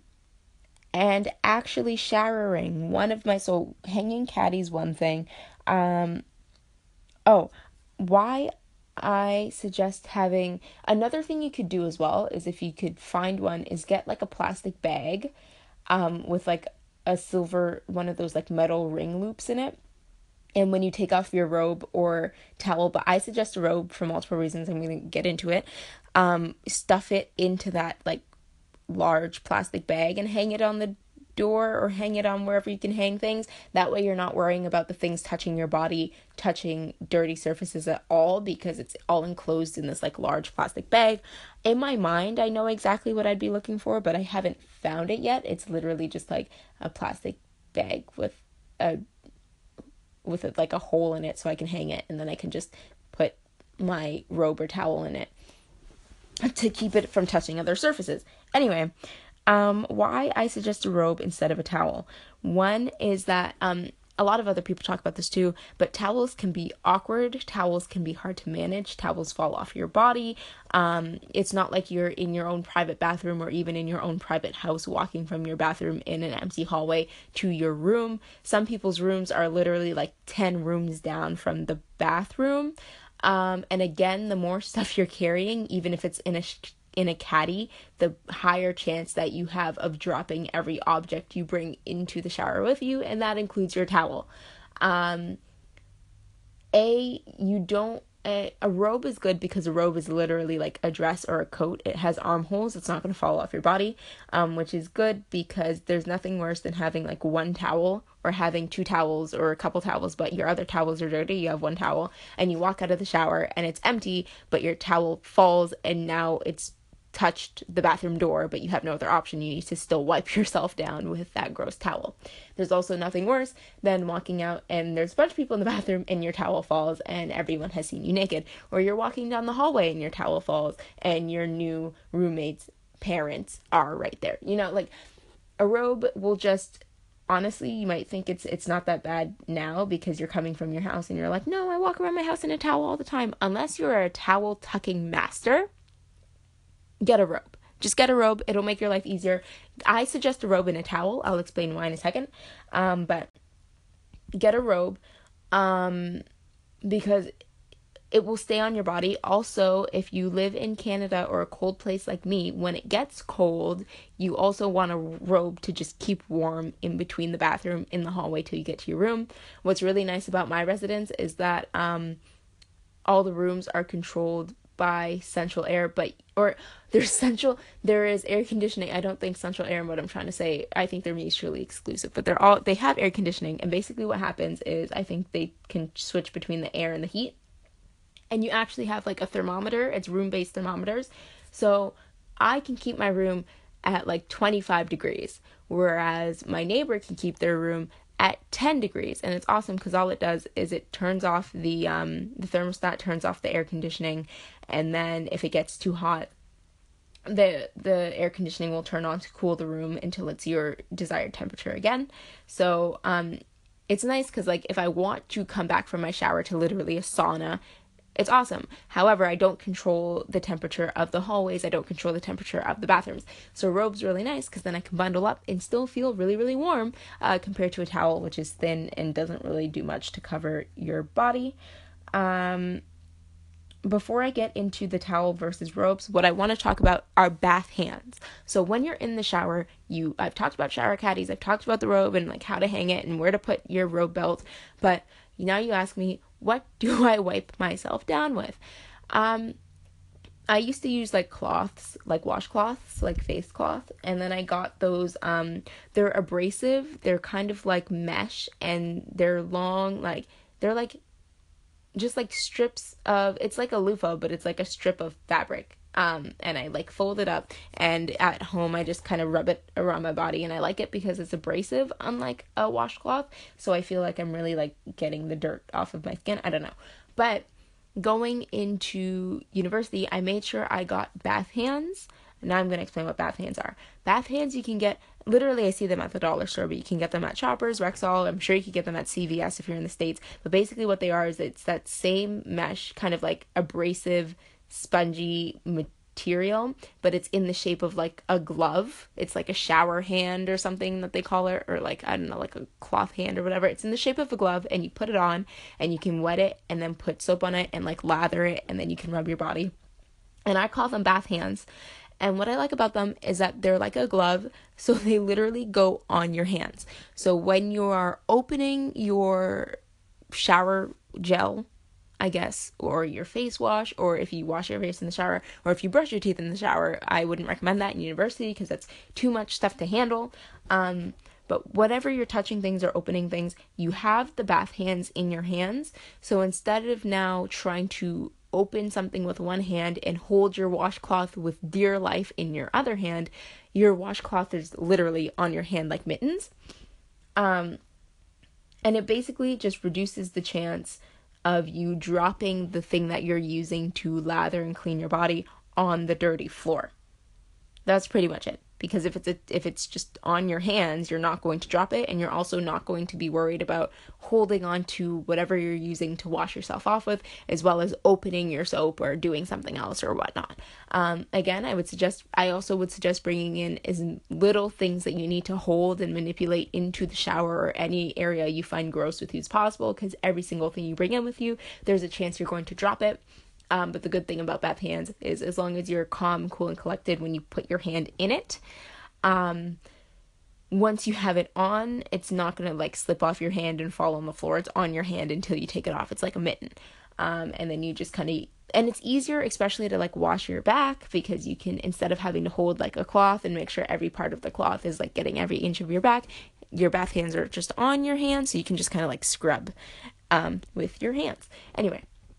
and actually showering, one of my, so hanging caddy's one thing. Um, oh, why I suggest having, another thing you could do as well is, if you could find one, is get like a plastic bag, um, with like a silver, one of those like metal ring loops in it. And when you take off your robe or towel, but I suggest a robe for multiple reasons, I'm going to get into it, um, stuff it into that like large plastic bag and hang it on the door, or hang it on wherever you can hang things. That way you're not worrying about the things touching your body, touching dirty surfaces at all, because it's all enclosed in this like large plastic bag. In my mind, I know exactly what I'd be looking for, but I haven't found it yet. It's literally just like a plastic bag with a with a, like a hole in it, so I can hang it, and then I can just put my robe or towel in it to keep it from touching other surfaces. Anyway, um, why I suggest a robe instead of a towel. One is that, um, a lot of other people talk about this too, but towels can be awkward. Towels can be hard to manage. Towels fall off your body. Um, it's not like you're in your own private bathroom, or even in your own private house, walking from your bathroom in an empty hallway to your room. Some people's rooms are literally like ten rooms down from the bathroom. Um, and again, the more stuff you're carrying, even if it's in a sh- in a caddy, the higher chance that you have of dropping every object you bring into the shower with you, and that includes your towel. Um, a, you don't, a, a robe is good because a robe is literally like a dress or a coat. It has armholes. It's not going to fall off your body, um, which is good, because there's nothing worse than having like one towel, or having two towels or a couple towels, but your other towels are dirty. You have one towel and you walk out of the shower and it's empty, but your towel falls and now it's touched the bathroom door, but you have no other option. You need to still wipe yourself down with that gross towel. There's also nothing worse than walking out and there's a bunch of people in the bathroom and your towel falls and everyone has seen you naked. Or you're walking down the hallway and your towel falls and your new roommates parents are right there. You know, like a robe will just, honestly, you might think it's it's not that bad now because you're coming from your house and you're like, no, I walk around my house in a towel all the time. Unless you're a towel tucking master, get a robe. Just get a robe. It'll make your life easier. I suggest a robe and a towel. I'll explain why in a second. Um, but get a robe um, because it will stay on your body. Also, if you live in Canada or a cold place like me, when it gets cold, you also want a robe to just keep warm in between the bathroom in the hallway till you get to your room. What's really nice about my residence is that um, all the rooms are controlled by central air, but or there's central there is air conditioning. I don't think central air and what I'm trying to say, I think they're mutually exclusive, but they're all they have air conditioning, and basically what happens is I think they can switch between the air and the heat, and you actually have like a thermometer. It's room-based thermometers, so I can keep my room at like twenty-five degrees, whereas my neighbor can keep their room at ten degrees. And it's awesome because all it does is it turns off the um the thermostat, turns off the air conditioning, and then if it gets too hot, the the air conditioning will turn on to cool the room until it's your desired temperature again. So um it's nice because like if I want to come back from my shower to literally a sauna, it's awesome. However, I don't control the temperature of the hallways. I don't control the temperature of the bathrooms. So a robe's really nice because then I can bundle up and still feel really, really warm uh, compared to a towel, which is thin and doesn't really do much to cover your body. Um, before I get into the towel versus robes, what I want to talk about are bath hands. So when you're in the shower, you I've talked about shower caddies, I've talked about the robe and like how to hang it and where to put your robe belt, but now you ask me, what do I wipe myself down with? Um, I used to use like cloths, like washcloths, like face cloth, and then I got those, um, they're abrasive, they're kind of like mesh, and they're long, like, they're like, just like strips of, it's like a loofah, but it's like a strip of fabric. Um, and I like fold it up, and at home I just kind of rub it around my body, and I like it because it's abrasive, unlike a washcloth. So I feel like I'm really like getting the dirt off of my skin. I don't know. But going into university, I made sure I got bath hands. Now I'm going to explain what bath hands are. Bath hands you can get, literally I see them at the dollar store, but you can get them at Shoppers, Rexall. I'm sure you could get them at C V S if you're in the States. But basically what they are is it's that same mesh, kind of like abrasive, spongy material, but it's in the shape of like a glove. It's like a shower hand or something that they call it, or like, I don't know, like a cloth hand or whatever. It's in the shape of a glove, and you put it on and you can wet it and then put soap on it and like lather it, and then you can rub your body. And I call them bath hands. And what I like about them is that they're like a glove, so they literally go on your hands. So when you are opening your shower gel, I guess, or your face wash, or if you wash your face in the shower, or if you brush your teeth in the shower, I wouldn't recommend that in university because that's too much stuff to handle. Um, but whatever you're touching things or opening things, you have the bath hands in your hands. So instead of now trying to open something with one hand and hold your washcloth with dear life in your other hand, your washcloth is literally on your hand like mittens. Um, and it basically just reduces the chance of you dropping the thing that you're using to lather and clean your body on the dirty floor. That's pretty much it. Because if it's a, if it's just on your hands, you're not going to drop it, and you're also not going to be worried about holding on to whatever you're using to wash yourself off with, as well as opening your soap or doing something else or whatnot. Um, again, I would suggest, I also would suggest bringing in as little things that you need to hold and manipulate into the shower or any area you find gross with you as possible, because every single thing you bring in with you, there's a chance you're going to drop it. Um, but the good thing about bath hands is as long as you're calm, cool, and collected when you put your hand in it, um, once you have it on, it's not going to like slip off your hand and fall on the floor. It's on your hand until you take it off. It's like a mitten. Um, and then you just kind of, and it's easier, especially to like wash your back, because you can, instead of having to hold like a cloth and make sure every part of the cloth is like getting every inch of your back, your bath hands are just on your hands. So you can just kind of like scrub, um, with your hands. Anyway.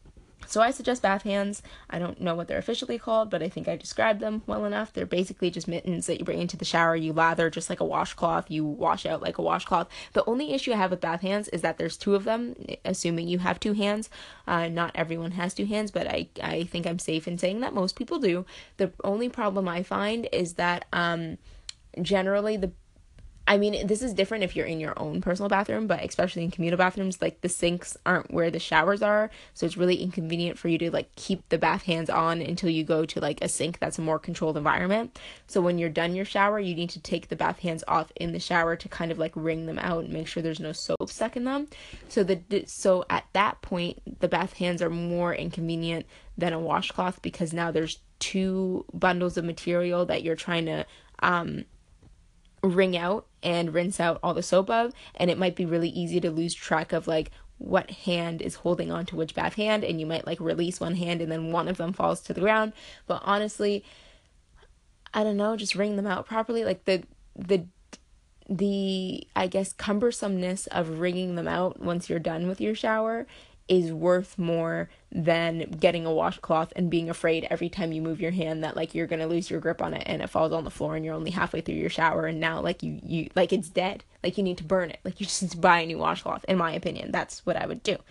So I suggest bath hands. I don't know what they're officially called, but I think I described them well enough. They're basically just mittens that you bring into the shower. You lather just like a washcloth. You wash out like a washcloth. The only issue I have with bath hands is that there's two of them, assuming you have two hands. Uh, not everyone has two hands, but I, I think I'm safe in saying that most people do. The only problem I find is that um, generally the I mean, this is different if you're in your own personal bathroom, but especially in communal bathrooms, like the sinks aren't where the showers are. So it's really inconvenient for you to like keep the bath hands on until you go to like a sink that's a more controlled environment. So when you're done your shower, you need to take the bath hands off in the shower to kind of like wring them out and make sure there's no soap stuck in them. So the so at that point, the bath hands are more inconvenient than a washcloth because now there's two bundles of material that you're trying to um wring out and rinse out all the soap of, and it might be really easy to lose track of like what hand is holding on to which bath hand, and you might like release one hand and then one of them falls to the ground. But honestly, I don't know, just wring them out properly. Like the the the I guess cumbersomeness of wringing them out once you're done with your shower is worth more than getting a washcloth and being afraid every time you move your hand that like you're gonna lose your grip on it and it falls on the floor and you're only halfway through your shower and now like you you like it's dead, like you need to burn it, like you just need to buy a new washcloth. In my opinion, that's what I would do.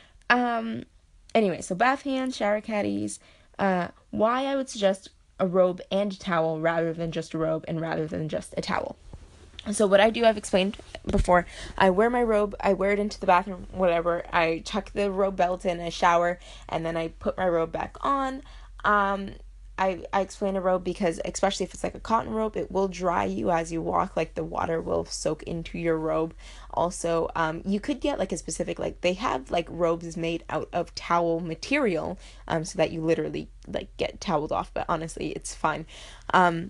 Um anyway, so bath hands, shower caddies, uh why I would suggest a robe and a towel rather than just a robe and rather than just a towel. So what I do, I've explained before. I wear my robe, I wear it into the bathroom, whatever. I tuck the robe belt in, I shower, and then I put my robe back on. Um, I, I explain a robe because, especially if it's like a cotton robe, it will dry you as you walk. Like the water will soak into your robe. Also, um, you could get like a specific, like they have like robes made out of towel material, um, so that you literally like get toweled off. But honestly, it's fine. Um,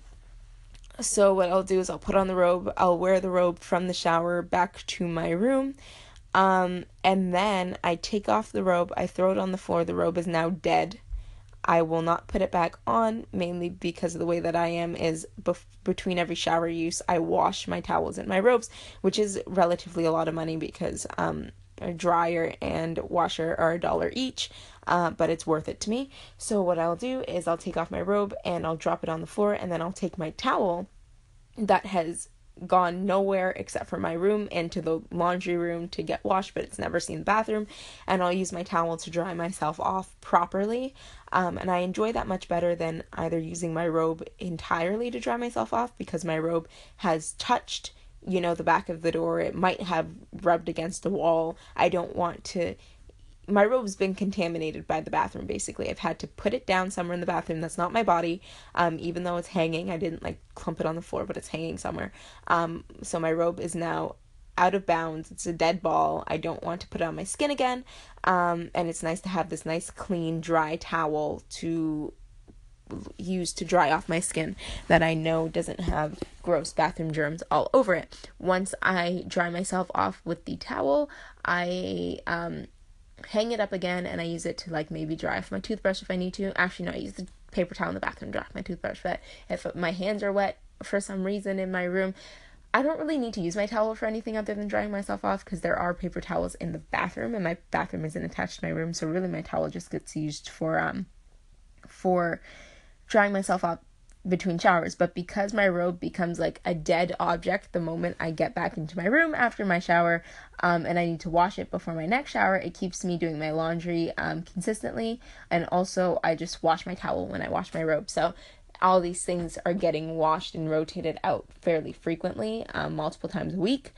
So what I'll do is I'll put on the robe, I'll wear the robe from the shower back to my room, um, and then I take off the robe, I throw it on the floor, the robe is now dead. I will not put it back on, mainly because of the way that I am is bef- between every shower use, I wash my towels and my robes, which is relatively a lot of money because um, a dryer and washer are a dollar each. Uh, but it's worth it to me. So what I'll do is I'll take off my robe and I'll drop it on the floor, and then I'll take my towel that has gone nowhere except for my room into the laundry room to get washed, but it's never seen the bathroom, and I'll use my towel to dry myself off properly. Um, and I enjoy that much better than either using my robe entirely to dry myself off, because my robe has touched, you know, the back of the door. It might have rubbed against a wall. I don't want to my robe's been contaminated by the bathroom, basically. I've had to put it down somewhere in the bathroom that's not my body, um, even though it's hanging. I didn't, like, clump it on the floor, but it's hanging somewhere. Um, so my robe is now out of bounds. It's a dead ball. I don't want to put it on my skin again, um, and it's nice to have this nice, clean, dry towel to use to dry off my skin that I know doesn't have gross bathroom germs all over it. Once I dry myself off with the towel, I, um... hang it up again, and I use it to like maybe dry off my toothbrush if I need to. Actually, no, I use the paper towel in the bathroom to dry off my toothbrush. But if my hands are wet for some reason in my room, I don't really need to use my towel for anything other than drying myself off, because there are paper towels in the bathroom, and my bathroom isn't attached to my room. So really, my towel just gets used for um for drying myself off between showers. But because my robe becomes like a dead object the moment I get back into my room after my shower, um, and I need to wash it before my next shower, it keeps me doing my laundry um, consistently, and also I just wash my towel when I wash my robe. So all these things are getting washed and rotated out fairly frequently, um, multiple times a week.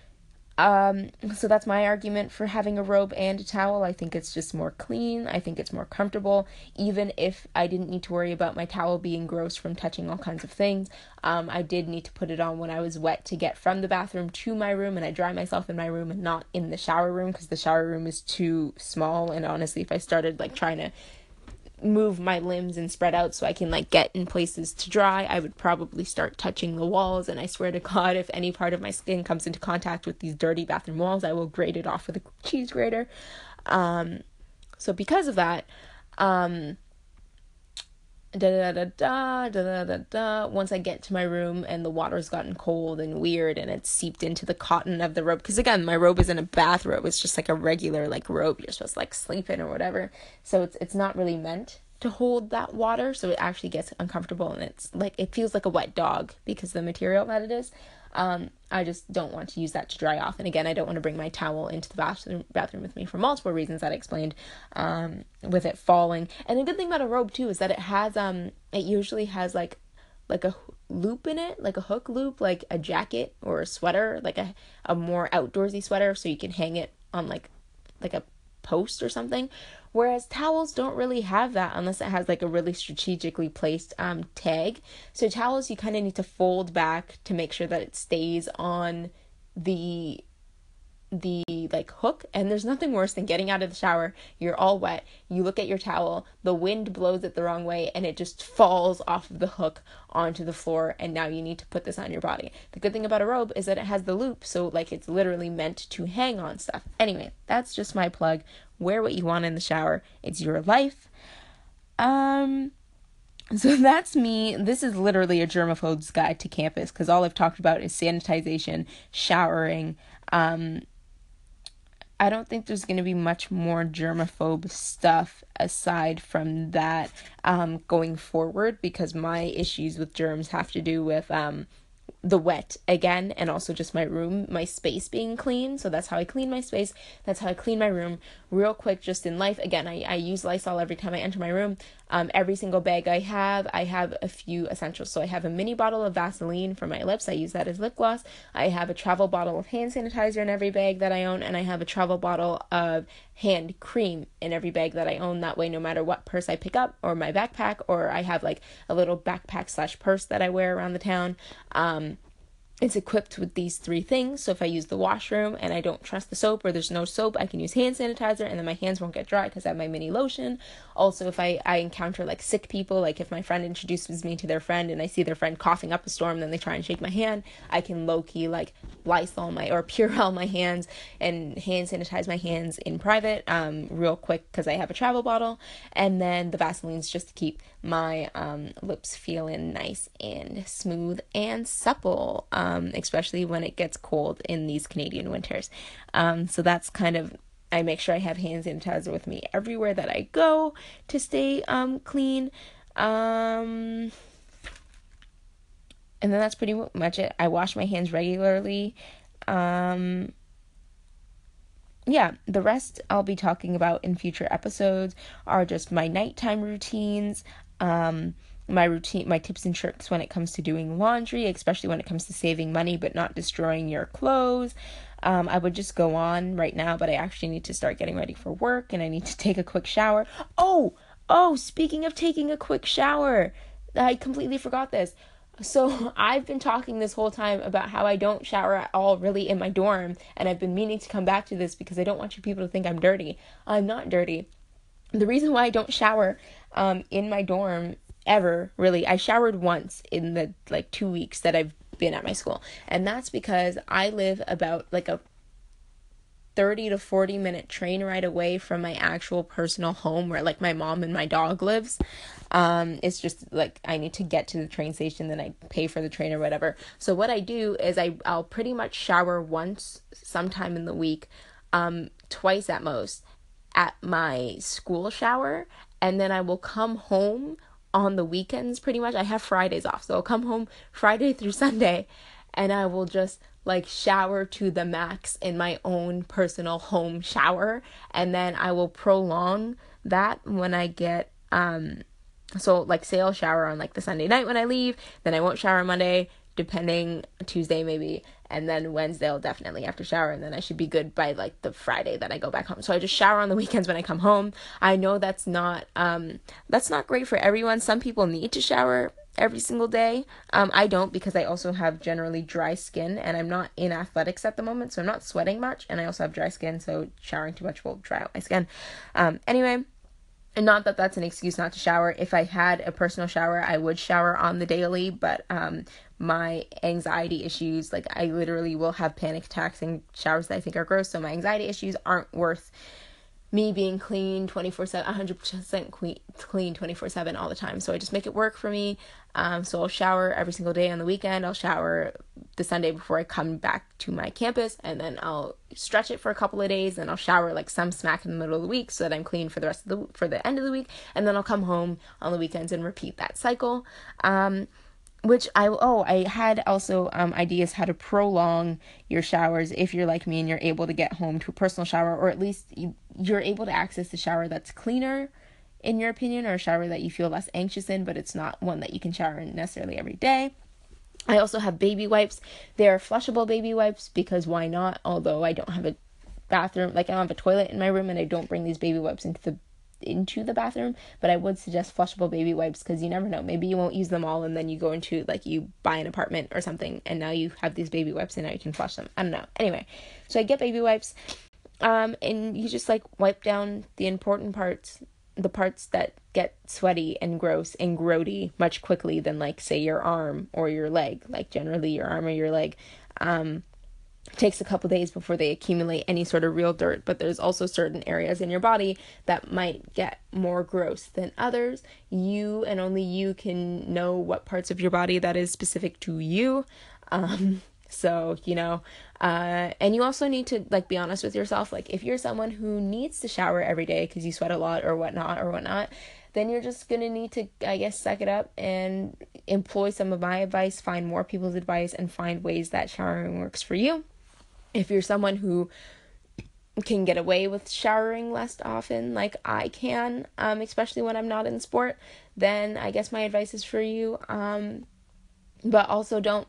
Um, so that's my argument for having a robe and a towel. I think it's just more clean. I think it's more comfortable. Even if I didn't need to worry about my towel being gross from touching all kinds of things, um, I did need to put it on when I was wet to get from the bathroom to my room, and I dry myself in my room and not in the shower room, because the shower room is too small. And honestly, if I started like trying to move my limbs and spread out so I can like get in places to dry, I would probably start touching the walls, and I swear to God, if any part of my skin comes into contact with these dirty bathroom walls, I will grate it off with a cheese grater. Um, so because of that, um, da da da da da da da da. Once I get to my room and the water's gotten cold and weird and it's seeped into the cotton of the robe, because again, my robe isn't a bathrobe, it's just like a regular like robe you're supposed to like sleep in or whatever. So it's it's not really meant to hold that water, so it actually gets uncomfortable and it's like it feels like a wet dog because of the material that it is. Um, I just don't want to use that to dry off. And again, I don't want to bring my towel into the bathroom bathroom with me for multiple reasons that I explained, um, with it falling. And the good thing about a robe too is that it has, um, it usually has like, like a loop in it, like a hook loop, like a jacket or a sweater, like a, a more outdoorsy sweater. So you can hang it on like, like a post or something. Whereas towels don't really have that unless it has like a really strategically placed um, tag. So towels you kind of need to fold back to make sure that it stays on the the like hook. And there's nothing worse than getting out of the shower, you're all wet, you look at your towel, the wind blows it the wrong way and it just falls off of the hook onto the floor, and now you need to put this on your body. The good thing about a robe is that it has the loop, so like it's literally meant to hang on stuff. Anyway, that's just my plug. Wear what you want in the shower, it's your life. Um so that's me. This is literally a germaphobe's guide to campus, because all I've talked about is sanitization, showering. um I don't think there's going to be much more germaphobe stuff aside from that um, going forward, because my issues with germs have to do with um, the wet again, and also just my room, my space being clean. So that's how I clean my space. That's how I clean my room. Real quick, just in life, again, I, I use Lysol every time I enter my room. Um, every single bag I have, I have a few essentials. So I have a mini bottle of Vaseline for my lips. I use that as lip gloss. I have a travel bottle of hand sanitizer in every bag that I own, and I have a travel bottle of hand cream in every bag that I own. That way, no matter what purse I pick up, or my backpack, or I have like a little backpack slash purse that I wear around the town, um, it's equipped with these three things. So if I use the washroom and I don't trust the soap, or there's no soap, I can use hand sanitizer, and then my hands won't get dry because I have my mini lotion. Also, if I, I encounter like sick people, like if my friend introduces me to their friend and I see their friend coughing up a storm, then they try and shake my hand, I can low-key like Lysol my or Purell my hands and hand sanitize my hands in private um, real quick, because I have a travel bottle. And then the Vaseline's just to keep my um, lips feeling nice and smooth and supple, um, especially when it gets cold in these Canadian winters. Um, so that's kind of, I make sure I have hand sanitizer with me everywhere that I go to stay um, clean. Um, and then that's pretty much it. I wash my hands regularly. Um, yeah, the rest I'll be talking about in future episodes are just my nighttime routines, um, my routine, my tips and tricks when it comes to doing laundry, especially when it comes to saving money but not destroying your clothes. Um, I would just go on right now, but I actually need to start getting ready for work, and I need to take a quick shower. Oh, oh, speaking of taking a quick shower, I completely forgot this. So I've been talking this whole time about how I don't shower at all really in my dorm, and I've been meaning to come back to this because I don't want you people to think I'm dirty. I'm not dirty. The reason why I don't shower um, in my dorm ever, really, I showered once in the like two weeks that I've been at my school, and that's because I live about like a thirty to forty minute train ride away from my actual personal home where like my mom and my dog lives. Um, it's just like I need to get to the train station, then I pay for the train or whatever. So what I do is I, I'll pretty much shower once sometime in the week, um, twice at most, at my school shower, and then I will come home on the weekends pretty much. I have Fridays off, so I'll come home Friday through Sunday, and I will just like shower to the max in my own personal home shower, and then I will prolong that when I get um so like say I'll shower on like the Sunday night when I leave, then I won't shower Monday, depending, Tuesday maybe, and then Wednesday I'll definitely have to shower, and then I should be good by like the Friday that I go back home. So I just shower on the weekends when I come home. I know that's not um that's not great for everyone. Some people need to shower every single day. Um, I don't, because I also have generally dry skin, and I'm not in athletics at the moment, so I'm not sweating much, and I also have dry skin, so showering too much will dry out my skin. Um, anyway, and not that that's an excuse not to shower. If I had a personal shower, I would shower on the daily, but um, my anxiety issues, like I literally will have panic attacks and showers that I think are gross, so my anxiety issues aren't worth me being clean twenty-four seven, one hundred percent clean twenty-four seven all the time. So I just make it work for me. Um, so I'll shower every single day on the weekend. I'll shower the Sunday before I come back to my campus, and then I'll stretch it for a couple of days, and I'll shower like some smack in the middle of the week so that I'm clean for the rest of the for the end of the week, and then I'll come home on the weekends and repeat that cycle. Um, Which I, oh, I had also um, ideas how to prolong your showers if you're like me and you're able to get home to a personal shower, or at least you, you're able to access a shower that's cleaner, in your opinion, or a shower that you feel less anxious in, but it's not one that you can shower in necessarily every day. I also have baby wipes. They're flushable baby wipes because why not? Although I don't have a bathroom, like I don't have a toilet in my room, and I don't bring these baby wipes into the into the bathroom, but I would suggest flushable baby wipes because you never know, maybe you won't use them all, and then you go into, like, you buy an apartment or something, and now you have these baby wipes, and now you can flush them. I don't know. Anyway, so I get baby wipes, um, and you just, like, wipe down the important parts, the parts that get sweaty and gross and grody much quickly than, like, say, your arm or your leg. Like, generally, your arm or your leg, um, takes a couple days before they accumulate any sort of real dirt, but there's also certain areas in your body that might get more gross than others. You and only you can know what parts of your body that is specific to you. Um, so, you know, uh, and you also need to, like, be honest with yourself. Like, if you're someone who needs to shower every day because you sweat a lot or whatnot or whatnot, then you're just going to need to, I guess, suck it up and employ some of my advice, find more people's advice, and find ways that showering works for you. If you're someone who can get away with showering less often, like I can, um, especially when I'm not in sport, then I guess my advice is for you. Um, but also don't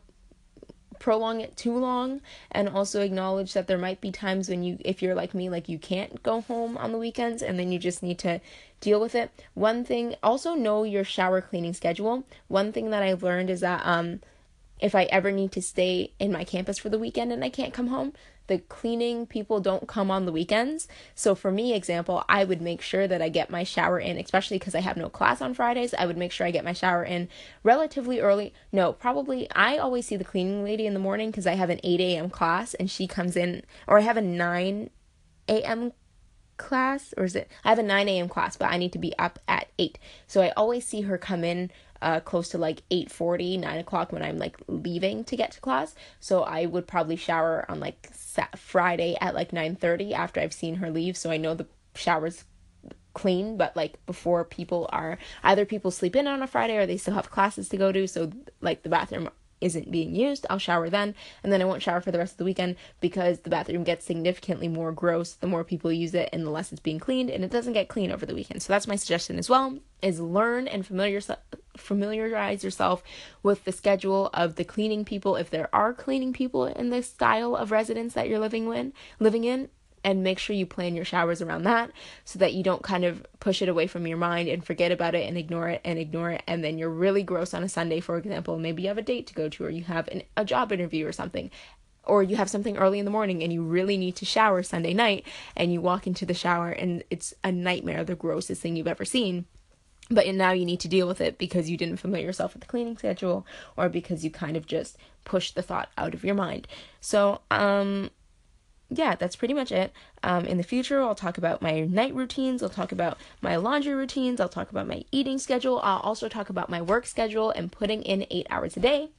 prolong it too long, and also acknowledge that there might be times when you, if you're like me, like you can't go home on the weekends, and then you just need to deal with it. One thing, also know your shower cleaning schedule. One thing that I've learned is that, um, if I ever need to stay in my campus for the weekend and I can't come home, the cleaning people don't come on the weekends. So for me, example, I would make sure that I get my shower in, especially because I have no class on Fridays. I would make sure I get my shower in relatively early. No, probably, I always see the cleaning lady in the morning because I have an eight a.m. class, and she comes in, or I have a nine a.m. class, or is it, I have a nine a.m. class, but I need to be up at eight. So I always see her come in Uh, close to like eight forty, nine o'clock when I'm like leaving to get to class. So I would probably shower on like Sat- Friday at like nine thirty after I've seen her leave. So I know the shower's clean, but like before people are, either people sleep in on a Friday or they still have classes to go to. So like the bathroom isn't being used, I'll shower then, and then I won't shower for the rest of the weekend because the bathroom gets significantly more gross the more people use it and the less it's being cleaned, and it doesn't get clean over the weekend. So that's my suggestion as well, is learn and familiar, familiarize yourself with the schedule of the cleaning people, if there are cleaning people in the style of residence that you're living in, living in, and make sure you plan your showers around that so that you don't kind of push it away from your mind and forget about it and ignore it and ignore it. And then you're really gross on a Sunday, for example. Maybe you have a date to go to, or you have an, a job interview or something, or you have something early in the morning and you really need to shower Sunday night, and you walk into the shower and it's a nightmare, the grossest thing you've ever seen. But now you need to deal with it because you didn't familiar yourself with the cleaning schedule, or because you kind of just pushed the thought out of your mind. So, um... yeah, that's pretty much it. Um, in the future, I'll talk about my night routines. I'll talk about my laundry routines. I'll talk about my eating schedule. I'll also talk about my work schedule and putting in eight hours a day.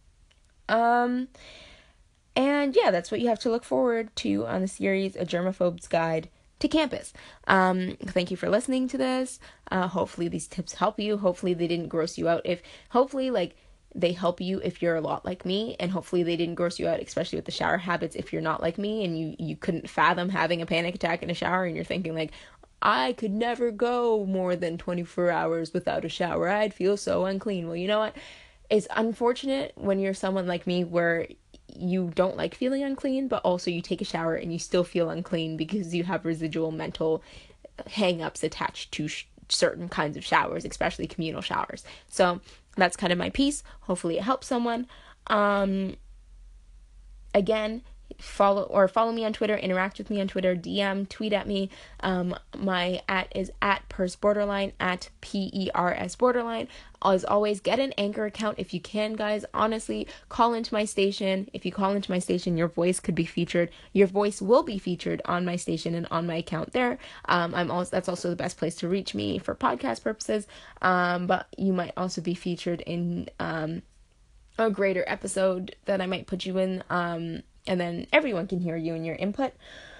Um, and yeah, that's what you have to look forward to on the series, A Germaphobe's Guide to Campus. Um, thank you for listening to this. Uh, hopefully these tips help you. Hopefully they didn't gross you out. If, hopefully, like, they help you if you're a lot like me, and hopefully they didn't gross you out, especially with the shower habits, if you're not like me and you, you couldn't fathom having a panic attack in a shower and you're thinking like, I could never go more than twenty-four hours without a shower. I'd feel so unclean. Well, you know what? It's unfortunate when you're someone like me where you don't like feeling unclean, but also you take a shower and you still feel unclean because you have residual mental hang-ups attached to sh- certain kinds of showers, especially communal showers. So that's kind of my piece. Hopefully it helps someone. Um, again, follow or follow me on Twitter, interact with me on Twitter, D M, tweet at me. Um, my at is at Pers Borderline, at P E R S Borderline. As always, get an Anchor account if you can, guys. Honestly, call into my station. If you call into my station, your voice could be featured. Your voice will be featured on my station and on my account there. Um, I'm also that's also the best place to reach me for podcast purposes. Um, but you might also be featured in um a greater episode that I might put you in. Um, and then everyone can hear you and your input.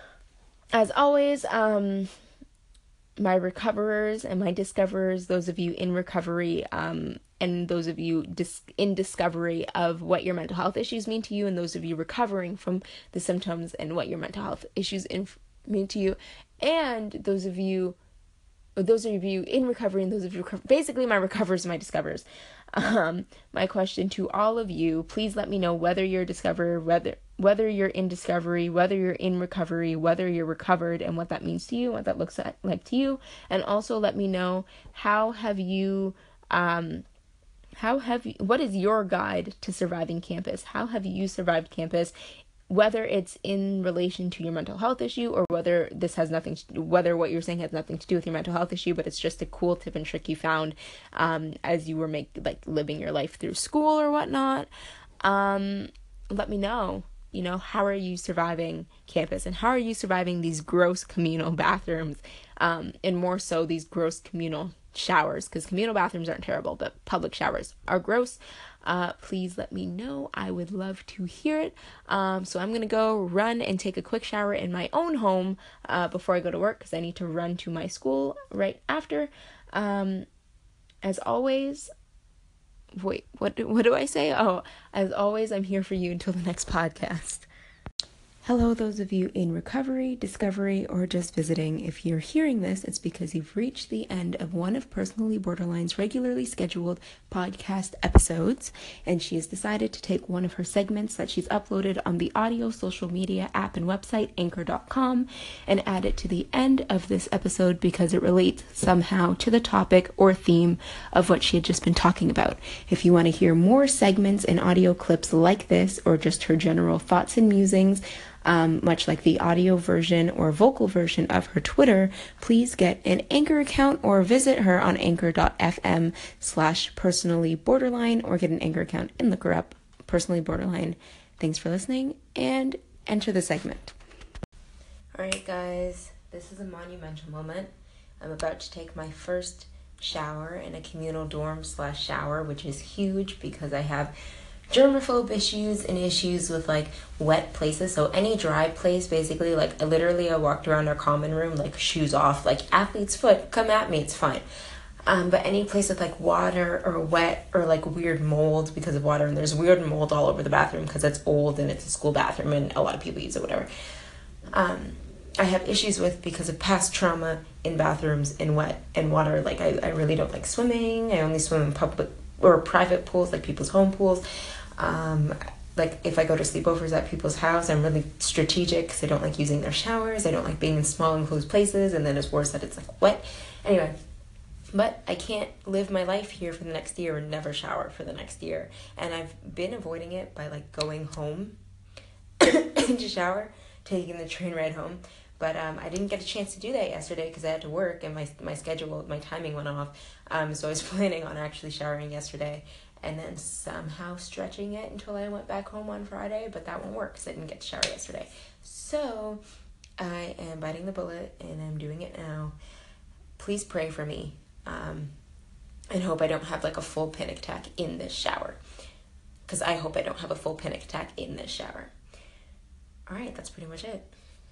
As always, um. my recoverers and my discoverers, those of you in recovery, um, and those of you dis- in discovery of what your mental health issues mean to you, and those of you recovering from the symptoms and what your mental health issues in- mean to you, and those of you, those of you in recovery and those of you, reco- basically my recoverers and my discoverers. Um, my question to all of you, please let me know whether you're a discoverer, whether whether you're in discovery, whether you're in recovery, whether you're recovered, and what that means to you, what that looks like to you. And also let me know, how have you, um, how have you, what is your guide to surviving campus? How have you survived campus? Whether it's in relation to your mental health issue, or whether this has nothing to, whether what you're saying has nothing to do with your mental health issue, but it's just a cool tip and trick you found um, as you were make like living your life through school or whatnot. Um, let me know. You know, how are you surviving campus, and how are you surviving these gross communal bathrooms, um, and more so these gross communal showers, because communal bathrooms aren't terrible, but public showers are gross. Uh, please let me know. I would love to hear it. Um, so I'm going to go run and take a quick shower in my own home uh, before I go to work, because I need to run to my school right after. Um, as always, wait, what, what do I say? Oh, as always, I'm here for you until the next podcast. Hello, those of you in recovery, discovery, or just visiting. If you're hearing this, it's because you've reached the end of one of Personally Borderline's regularly scheduled podcast episodes, and she has decided to take one of her segments that she's uploaded on the audio social media app and website, anchor dot com, and add it to the end of this episode because it relates somehow to the topic or theme of what she had just been talking about. If you want to hear more segments and audio clips like this, or just her general thoughts and musings, Um, much like the audio version or vocal version of her Twitter, please get an Anchor account or visit her on anchor dot f m slash personally borderline, or get an Anchor account and look her up, Personally Borderline. Thanks for listening, and enter the segment. Alright guys, this is a monumental moment. I'm about to take my first shower in a communal dorm slash shower, which is huge because I have germaphobe issues and issues with like wet places. So any dry place, basically, like I literally I walked around our common room like shoes off, like athlete's foot, come at me, it's fine. Um, but any place with like water or wet or like weird mold because of water, and there's weird mold all over the bathroom because it's old and it's a school bathroom and a lot of people use it, whatever. Um, I have issues with because of past trauma in bathrooms in wet and water. Like I, I really don't like swimming. I only swim in public or private pools, like people's home pools. Um, like if I go to sleepovers at people's house, I'm really strategic because I don't like using their showers. I don't like being in small enclosed places, and then it's worse that it's like wet. Anyway, but I can't live my life here for the next year and never shower for the next year. And I've been avoiding it by like going home to shower, taking the train ride home. But um, I didn't get a chance to do that yesterday because I had to work and my my schedule, my timing went off. Um, so I was planning on actually showering yesterday and then somehow stretching it until I went back home on Friday. But that won't work because I didn't get to shower yesterday. So I am biting the bullet and I'm doing it now. Please pray for me um, and hope I don't have like a full panic attack in this shower. Because I hope I don't have a full panic attack in this shower. All right, that's pretty much it.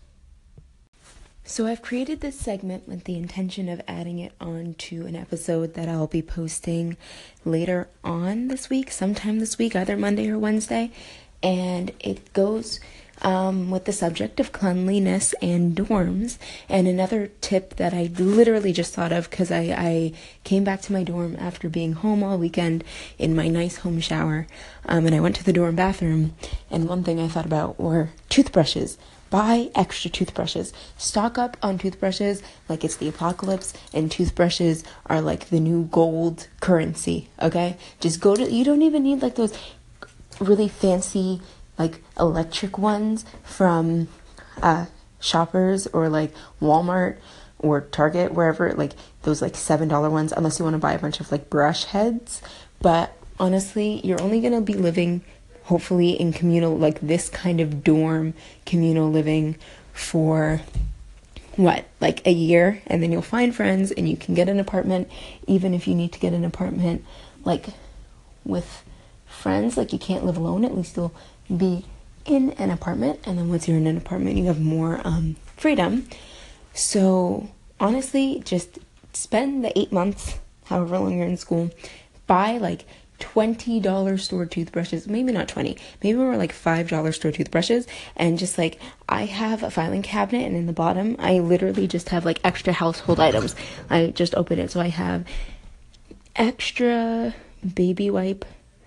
So I've created this segment with the intention of adding it on to an episode that I'll be posting later on this week, sometime this week, either Monday or Wednesday. And it goes um, with the subject of cleanliness and dorms. And another tip that I literally just thought of because I, I came back to my dorm after being home all weekend in my nice home shower. Um, and I went to the dorm bathroom. And one thing I thought about were toothbrushes. Buy extra toothbrushes. Stock up on toothbrushes like it's the apocalypse, and toothbrushes are like the new gold currency, okay? Just go to, you don't even need like those really fancy like electric ones from uh, Shoppers or like Walmart or Target, wherever, like those like seven dollar ones, unless you want to buy a bunch of like brush heads. But honestly, you're only going to be living hopefully in communal, like this kind of dorm communal living for what, like a year, and then you'll find friends and you can get an apartment. Even if you need to get an apartment like with friends, like you can't live alone, at least you'll be in an apartment. And then once you're in an apartment, you have more um freedom. So honestly, just spend the eight months, however long you're in school, buy like twenty dollars store toothbrushes, maybe not twenty, maybe more like five dollars store toothbrushes, and just like, I have a filing cabinet, and in the bottom, I literally just have like extra household items. I just open it, so I have extra baby wipe,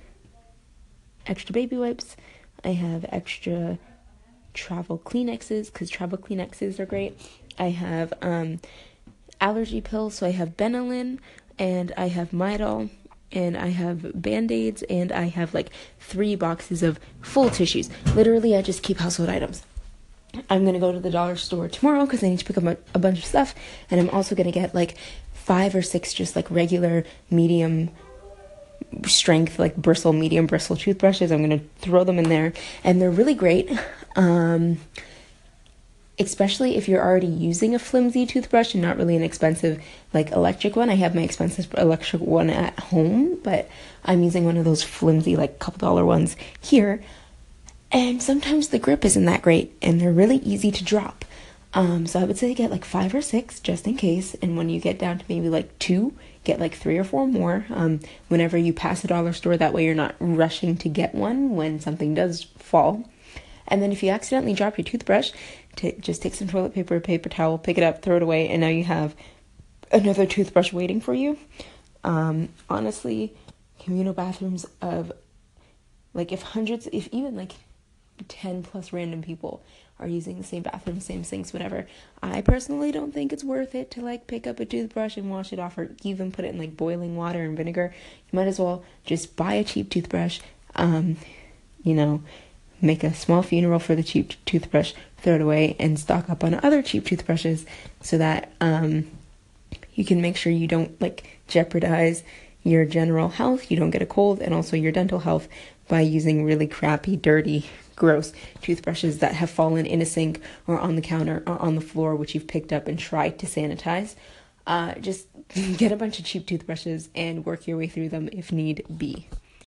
extra baby wipes, I have extra travel Kleenexes, because travel Kleenexes are great, I have um, allergy pills, so I have Benylin, and I have Midol, and I have Band-Aids, and I have like three boxes of full tissues. Literally, I just keep household items. I'm going to go to the dollar store tomorrow because I need to pick up a, a bunch of stuff, and I'm also going to get like five or six just like regular medium strength, like bristle, medium bristle toothbrushes. I'm going to throw them in there, and they're really great. Um... Especially if you're already using a flimsy toothbrush and not really an expensive like electric one. I have my expensive electric one at home, but I'm using one of those flimsy like couple dollar ones here. And sometimes the grip isn't that great, and they're really easy to drop. Um, so I would say get like five or six just in case. And when you get down to maybe like two, get like three or four more. Um, whenever you pass a dollar store, that way you're not rushing to get one when something does fall. And then if you accidentally drop your toothbrush, t- just take some toilet paper, a paper towel, pick it up, throw it away, and now you have another toothbrush waiting for you. Um, honestly, communal bathrooms of, like, if hundreds, if even like ten plus random people are using the same bathroom, same sinks, whatever, I personally don't think it's worth it to like pick up a toothbrush and wash it off, or even put it in like boiling water and vinegar. You might as well just buy a cheap toothbrush, um, you know, make a small funeral for the cheap toothbrush, throw it away, and stock up on other cheap toothbrushes so that um, you can make sure you don't like jeopardize your general health, you don't get a cold, and also your dental health by using really crappy, dirty, gross toothbrushes that have fallen in a sink or on the counter or on the floor, which you've picked up and tried to sanitize. Uh, just get a bunch of cheap toothbrushes and work your way through them if need be.